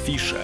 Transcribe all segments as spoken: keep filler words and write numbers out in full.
Афиша.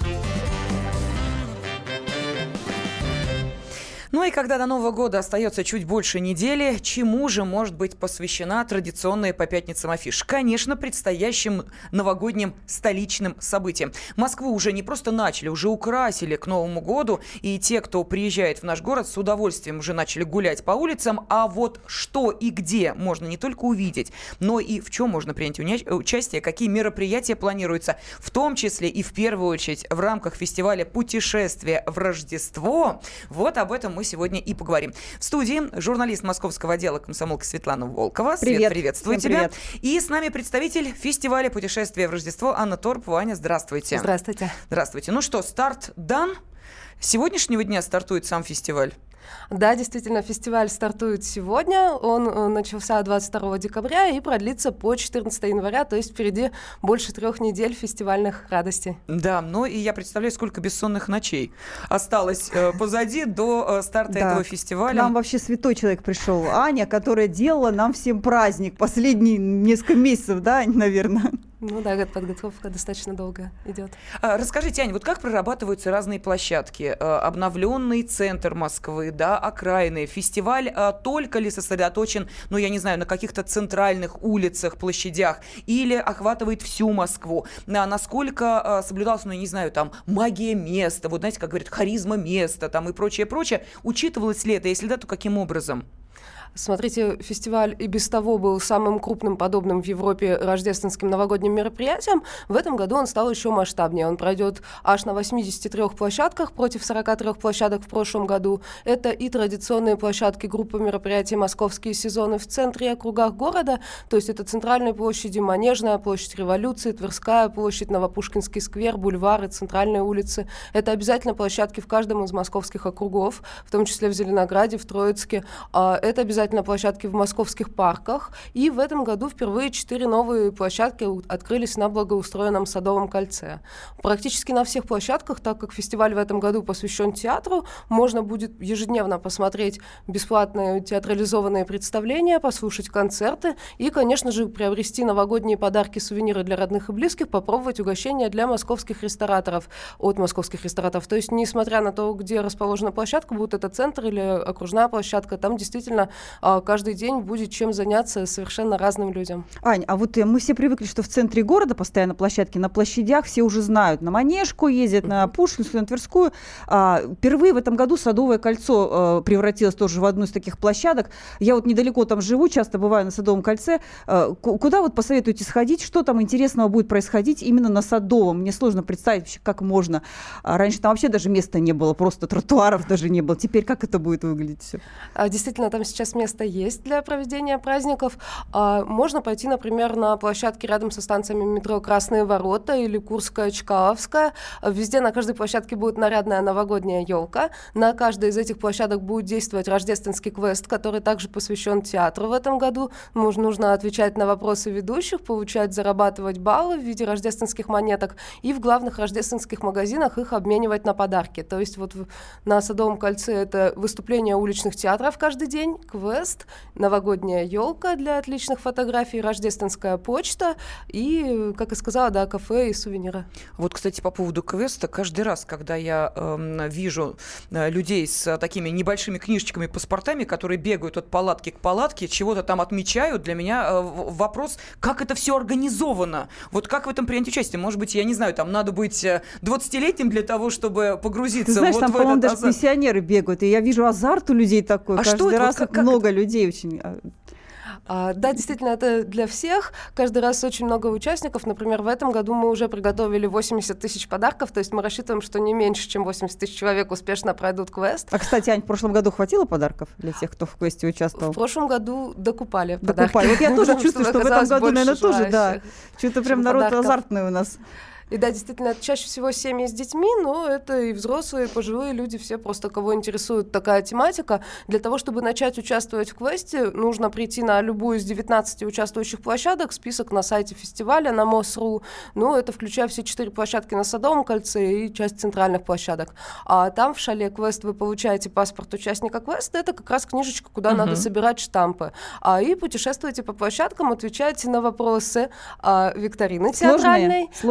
Ну и когда до Нового года остается чуть больше недели, чему же может быть посвящена традиционная по пятницам афиша? Конечно, предстоящим новогодним столичным событиям. Москву уже не просто начали, уже украсили к Новому году, и те, кто приезжает в наш город, с удовольствием уже начали гулять по улицам. А вот что и где можно не только увидеть, но и в чем можно принять уня- участие, какие мероприятия планируются, в том числе и в первую очередь в рамках фестиваля «Путешествие в Рождество». Вот об этом мы сегодня и поговорим. В студии журналист московского отдела комсомолки Светлана Волкова. Привет. Свет, приветствую Всем тебя. Привет. И с нами представитель фестиваля «Путешествие в Рождество» Анна Торпова. Аня, здравствуйте. Здравствуйте. Здравствуйте. Ну что, старт дан? С сегодняшнего дня стартует сам фестиваль. Да, действительно, фестиваль стартует сегодня. Он э, начался двадцать второго декабря и продлится по четырнадцатого января, то есть впереди больше трех недель фестивальных радостей. Да, ну и я представляю, сколько бессонных ночей осталось э, позади до э, старта Да. этого фестиваля. К нам вообще святой человек пришел, Аня, которая делала нам всем праздник последние несколько месяцев, да, Ань, наверное? Ну да, подготовка достаточно долго идет. А, Расскажите, Аня, вот как прорабатываются разные площадки? Э, Обновленный центр Москвы, да, окраины. Фестиваль а, только ли сосредоточен, ну, я не знаю, на каких-то центральных улицах, площадях, или охватывает всю Москву? А, насколько а, соблюдалась, ну, я не знаю, там, магия места, вот знаете, как говорят, харизма места, там, и прочее, прочее. Учитывалось ли это? Если да, то каким образом? Смотрите, фестиваль и без того был самым крупным подобным в Европе рождественским новогодним мероприятием. В этом году он стал еще масштабнее. Он пройдет аж на восьмидесяти трёх площадках против сорока трёх площадок в прошлом году. Это и традиционные площадки группы мероприятий «Московские сезоны» в центре и округах города. То есть это центральные площади, Манежная, площадь Революции, Тверская площадь, Новопушкинский сквер, бульвары, центральные улицы. Это обязательно площадки в каждом из московских округов, в том числе в Зеленограде, в Троицке. Это обязательно на площадке в московских парках. И в этом году впервые четыре новые площадки открылись на благоустроенном Садовом кольце. Практически на всех площадках, так как фестиваль в этом году посвящен театру, можно будет ежедневно посмотреть бесплатные театрализованные представления, послушать концерты и, конечно же, приобрести новогодние подарки, сувениры для родных и близких, попробовать угощения для московских рестораторов, от московских рестораторов. То есть, несмотря на то, где расположена площадка, будет это центр или окружная площадка, там действительно каждый день будет чем заняться совершенно разным людям. Ань, а вот мы все привыкли, что в центре города постоянно площадки, на площадях все уже знают. На Манежку ездят, mm-hmm. на Пушкинскую, на Тверскую. А, впервые в этом году Садовое кольцо а, превратилось тоже в одну из таких площадок. Я вот недалеко там живу, часто бываю на Садовом кольце. А, к- куда вот посоветуете сходить? Что там интересного будет происходить именно на Садовом? Мне сложно представить вообще, как можно. А, раньше там вообще даже места не было, просто тротуаров даже не было. Теперь как это будет выглядеть все? А, действительно, там сейчас место есть для проведения праздников. А, можно пойти, например, на площадке рядом со станциями метро «Красные ворота» или Курская, Чкаловская. Везде на каждой площадке будет нарядная новогодняя елка. На каждой из этих площадок будет действовать рождественский квест, который также посвящен театру в этом году. Муж- нужно отвечать на вопросы ведущих, получать, зарабатывать баллы в виде рождественских монеток и в главных рождественских магазинах их обменивать на подарки. То есть вот в- на Садовом кольце это выступление уличных театров каждый день, квест, новогодняя елка для отличных фотографий, рождественская почта и, как я сказала, да, кафе и сувениры. Вот, кстати, по поводу квеста, каждый раз, когда я э, вижу э, людей с э, такими небольшими книжечками, паспортами, которые бегают от палатки к палатке, чего-то там отмечают, для меня э, вопрос, как это все организовано? Вот как в этом принять участие? Может быть, я не знаю, там надо быть двадцатилетним для того, чтобы погрузиться. Ты знаешь, вот там, в по-моему, этот даже азарт. Пенсионеры бегают, и я вижу азарт у людей такой. А Каждый что это? раз Вот как- как много людей очень. А, да, действительно, это для всех. Каждый раз очень много участников. Например, в этом году мы уже приготовили восемьдесят тысяч подарков, то есть мы рассчитываем, что не меньше, чем восемьдесят тысяч человек успешно пройдут квест. А, кстати, Ань, в прошлом году хватило подарков для тех, кто в квесте участвовал? В прошлом году докупали подарки. Докупали. Вот я тоже Потому чувствую, что в этом оказалось году, больше наверное, тоже, да. желающих, Что-то прям чем народ подарков. азартный у нас. И да, действительно, это чаще всего семьи с детьми, но это и взрослые, и пожилые люди, все просто, кого интересует такая тематика. Для того, чтобы начать участвовать в квесте, нужно прийти на любую из девятнадцати участвующих площадок, список на сайте фестиваля, на мос точка ру. Ну, это включая все четыре площадки на Садовом кольце и часть центральных площадок. А там в шале квест вы получаете паспорт участника квеста, это как раз книжечка, куда uh-huh. надо собирать штампы. А, и путешествуете по площадкам, отвечаете на вопросы а, викторины Сложные, театральной сложные, про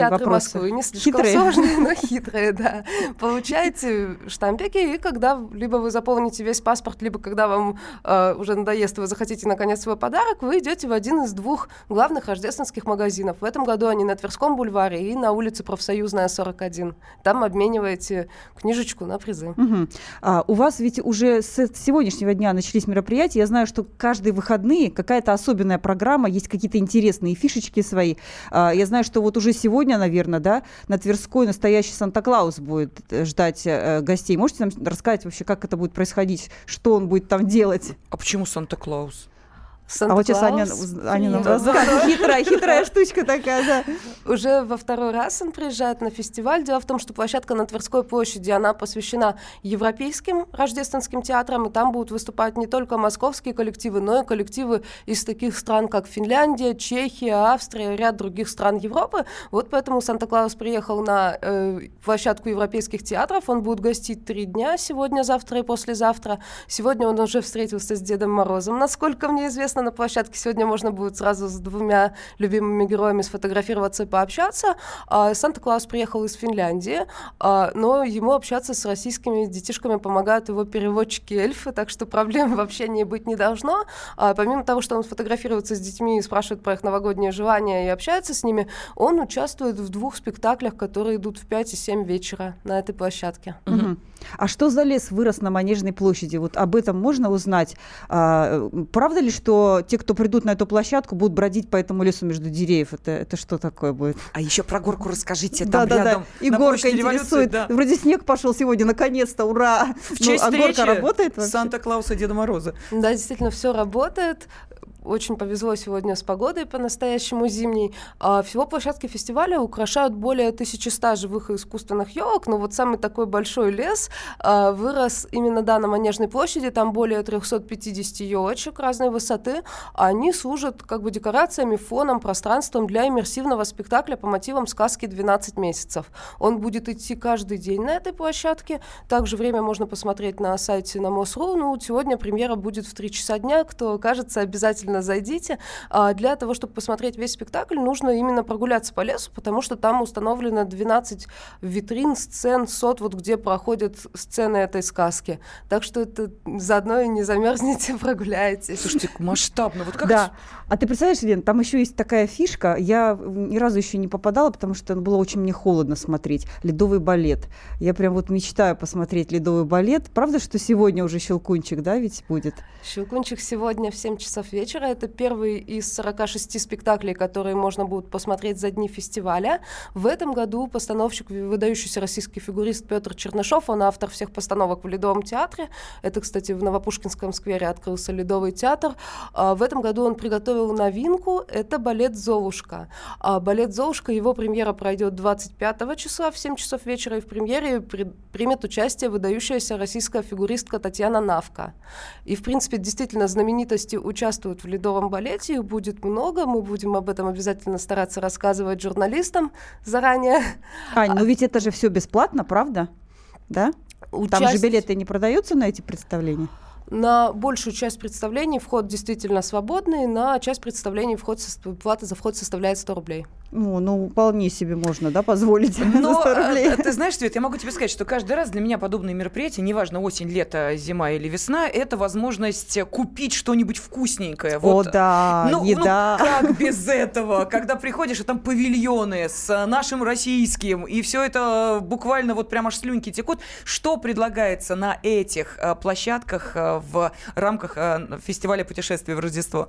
театры вопросы. Москвы, не слишком Хитрые. сложные, но хитрые, да. Получаете штампики, и когда либо вы заполните весь паспорт, либо когда вам э, уже надоест, и вы захотите наконец свой подарок, вы идете в один из двух главных рождественских магазинов. В этом году они на Тверском бульваре и на улице Профсоюзная, сорок один. Там обмениваете книжечку на призы. Угу. А, у вас ведь уже с сегодняшнего дня начались мероприятия. Я знаю, что каждые выходные какая-то особенная программа, есть какие-то интересные фишечки свои. А, я знаю, что вот уже сегодня, наверное, да, на Тверской настоящий Санта-Клаус будет ждать э, гостей. Можете нам рассказать вообще, как это будет происходить, что он будет там делать? А почему Санта-Клаус? А вот сейчас Аня, Аня нам расскажет. Хитрая, хитрая штучка такая, да. Уже во второй раз он приезжает на фестиваль. Дело в том, что площадка на Тверской площади, она посвящена европейским рождественским театрам, и там будут выступать не только московские коллективы, но и коллективы из таких стран, как Финляндия, Чехия, Австрия, ряд других стран Европы. Вот поэтому Санта-Клаус приехал на э, площадку европейских театров. Он будет гостить три дня, сегодня, завтра и послезавтра. Сегодня он уже встретился с Дедом Морозом, насколько мне известно. На площадке сегодня можно будет сразу с двумя любимыми героями сфотографироваться и пообщаться. А, Санта-Клаус приехал из Финляндии, а, но ему общаться с российскими детишками помогают его переводчики-эльфы, так что проблем в общении быть не должно. А, помимо того, что он фотографируется с детьми и спрашивает про их новогодние желания и общается с ними, он участвует в двух спектаклях, которые идут в пять и семь вечера на этой площадке. Угу. А что за лес вырос на Манежной площади? Вот об этом можно узнать? А, правда ли, что те, кто придут на эту площадку, будут бродить по этому лесу между деревьев? Это, это что такое будет? А еще про горку расскажите. Там да, да, рядом, да. И на горка интересует. Да. Вроде снег пошел сегодня, наконец-то, ура! В честь ну, а горка работает вообще? Санта-Клауса и Деда Мороза. Да, действительно, все работает. Очень повезло сегодня с погодой, по-настоящему зимней. А всего площадки фестиваля украшают более тысячи ста живых и искусственных елок, но вот самый такой большой лес а, вырос именно да, на Манежной площади, там более триста пятьдесят елочек разной высоты, а они служат как бы декорациями, фоном, пространством для иммерсивного спектакля по мотивам сказки «двенадцать месяцев». Он будет идти каждый день на этой площадке, также время можно посмотреть на сайте на мос точка ру, ну, сегодня премьера будет в три часа дня, кто, кажется, обязательно зайдите. А для того, чтобы посмотреть весь спектакль, нужно именно прогуляться по лесу, потому что там установлено двенадцать витрин, сцен, сот, вот где проходят сцены этой сказки. Так что это заодно и не замерзнете, прогуляетесь. Слушайте, масштабно. Вот как... Да. А ты представляешь, Лен, там еще есть такая фишка, я ни разу еще не попадала, потому что было очень мне холодно смотреть. Ледовый балет. Я прям вот мечтаю посмотреть ледовый балет. Правда, что сегодня уже Щелкунчик, да, ведь будет? Щелкунчик сегодня в семь часов вечера. Это первый из сорока шести спектаклей, которые можно будет посмотреть за дни фестиваля. В этом году постановщик, выдающийся российский фигурист Петр Чернышов, он автор всех постановок в Ледовом театре. Это, кстати, в Новопушкинском сквере открылся Ледовый театр. В этом году он приготовил новинку, это балет «Золушка». Балет «Золушка», его премьера пройдет двадцать пятого числа в семь часов вечера, и в премьере при, примет участие выдающаяся российская фигуристка Татьяна Навка. И, в принципе, действительно, знаменитости участвуют в Ледовом балете, их будет много, мы будем об этом обязательно стараться рассказывать журналистам заранее. Ань, ну ведь это же все бесплатно, правда? Да? Участь... Там же билеты не продаются на эти представления? На большую часть представлений вход действительно свободный, на часть представлений вход, плата за вход составляет сто рублей. Ну, ну, вполне себе можно, да, позволить Но, за сто рублей. Ты знаешь, Свет, я могу тебе сказать, что каждый раз для меня подобные мероприятия, неважно, осень, лето, зима или весна, это возможность купить что-нибудь вкусненькое. О, вот. да, ну, еда. Ну, как без этого? Когда приходишь, и там павильоны с нашим российским, и все это буквально вот прям аж слюнки текут. Что предлагается на этих а, площадках а, в рамках а, фестиваля путешествий в Рождество?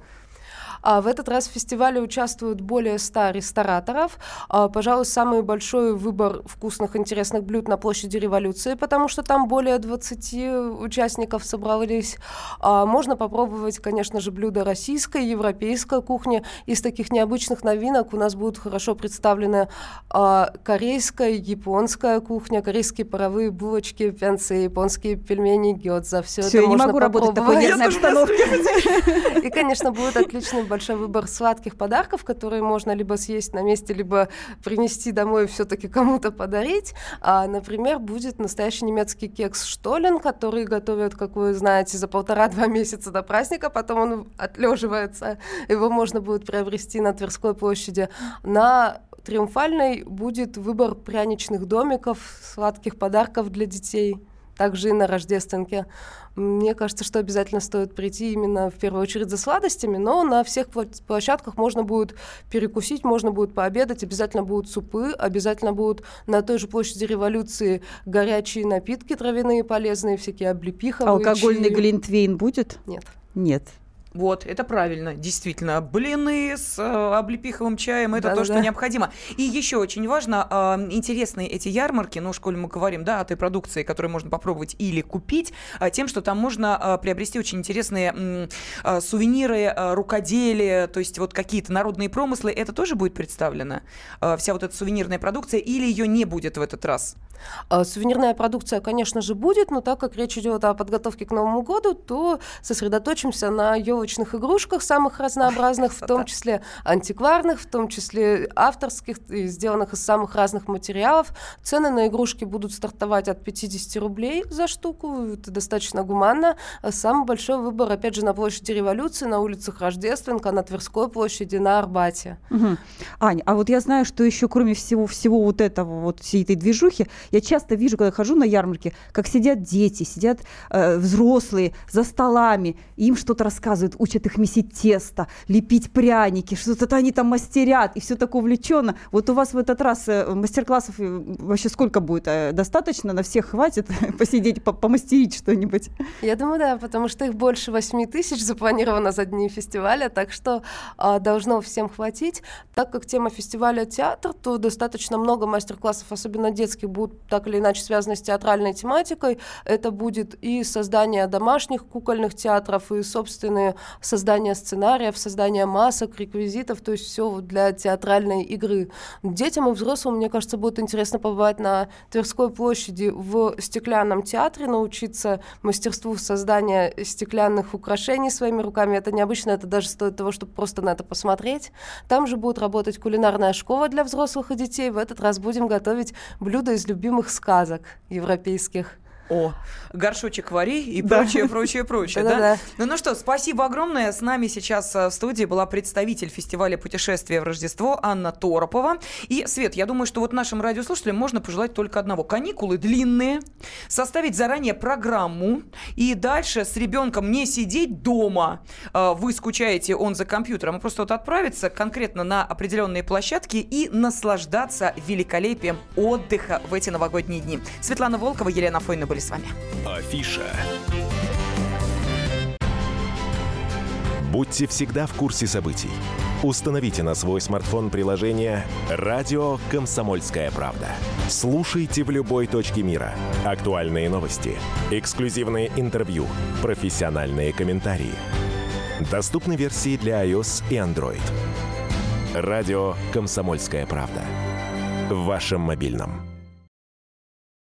А в этот раз в фестивале участвуют более ста рестораторов. А, пожалуй, самый большой выбор вкусных, интересных блюд на площади Революции, потому что там более двадцати участников собрались. А, можно попробовать, конечно же, блюда российской, европейской кухни. Из таких необычных новинок у нас будут хорошо представлены а, корейская, японская кухня, корейские паровые булочки, пянцы, японские пельмени, гёдза. Все, Все, это я не можно могу работать в такой нервной обстановке. И, конечно, будет отличный большой выбор сладких подарков, которые можно либо съесть на месте, либо принести домой и все-таки кому-то подарить. А, например, будет настоящий немецкий кекс «Штолен», который готовят, как вы знаете, за полтора-два месяца до праздника, потом он отлеживается. Его можно будет приобрести на Тверской площади. На триумфальной будет выбор пряничных домиков, сладких подарков для детей. Также и на Рождественке. Мне кажется, что обязательно стоит прийти именно в первую очередь за сладостями, но на всех площадках можно будет перекусить, можно будет пообедать, обязательно будут супы, обязательно будут на той же площади Революции горячие напитки травяные полезные, всякие облепиховые. Алкогольный чаи. глинтвейн будет? Нет. Нет. Вот, это правильно, действительно. Блины с э, облепиховым чаем – это Да, то, да, что да. необходимо. И еще очень важно, э, интересные эти ярмарки, ну, в школе мы говорим, да, о той продукции, которую можно попробовать или купить, э, тем, что там можно э, приобрести очень интересные э, э, сувениры, э, рукоделия, то есть вот какие-то народные промыслы. Это тоже будет представлено? Э, вся вот эта сувенирная продукция, или ее не будет в этот раз? А, Сувенирная продукция, конечно же, будет, но так как речь идет о подготовке к Новому году, то сосредоточимся на елочных игрушках самых разнообразных, в том числе антикварных, в том числе авторских, и сделанных из самых разных материалов. Цены на игрушки будут стартовать от пятьдесят рублей за штуку, это достаточно гуманно. А Самый большой выбор, опять же, на площади Революции, на улицах Рождественка, на Тверской площади, на Арбате. Угу. Ань, а вот я знаю, что еще кроме всего, всего вот этого, вот всей этой движухи, я часто вижу, когда хожу на ярмарке, как сидят дети, сидят э, взрослые за столами, и им что-то рассказывают, учат их месить тесто, лепить пряники, что-то они там мастерят, и все так увлеченно. Вот у вас в этот раз э, мастер-классов э, вообще сколько будет? Э, достаточно? На всех хватит посидеть, помастерить что-нибудь? Я думаю, да, потому что их больше восьми тысяч запланировано за дни фестиваля, так что а, должно всем хватить. Так как тема фестиваля театр, то достаточно много мастер-классов, особенно детских, будут так или иначе связаны с театральной тематикой. Это будет и создание домашних кукольных театров, и собственные создание сценариев, создание масок, реквизитов, то есть все для театральной игры. Детям и взрослым, мне кажется, будет интересно побывать на Тверской площади в стеклянном театре, научиться мастерству создания стеклянных украшений своими руками. Это необычно, это даже стоит того, чтобы просто на это посмотреть. Там же будет работать кулинарная школа для взрослых и детей. В этот раз будем готовить блюда из любимых сказок европейских. О, горшочек вари и Да. прочее, прочее, прочее, да? Да-да-да. Ну, ну что, спасибо огромное. С нами сейчас э, в студии была представитель фестиваля путешествия в Рождество Анна Торопова. И, Свет, я думаю, что вот нашим радиослушателям можно пожелать только одного. Каникулы длинные, составить заранее программу и дальше с ребенком не сидеть дома. Э, Вы скучаете, он за компьютером, а просто вот отправиться конкретно на определенные площадки и наслаждаться великолепием отдыха в эти новогодние дни. Светлана Волкова, Елена Фойна были с вами. Афиша. Будьте всегда в курсе событий. Установите на свой смартфон приложение «Радио Комсомольская правда». Слушайте в любой точке мира. Актуальные новости, эксклюзивные интервью, профессиональные комментарии. Доступны версии для iOS и Android. «Радио Комсомольская правда». В вашем мобильном.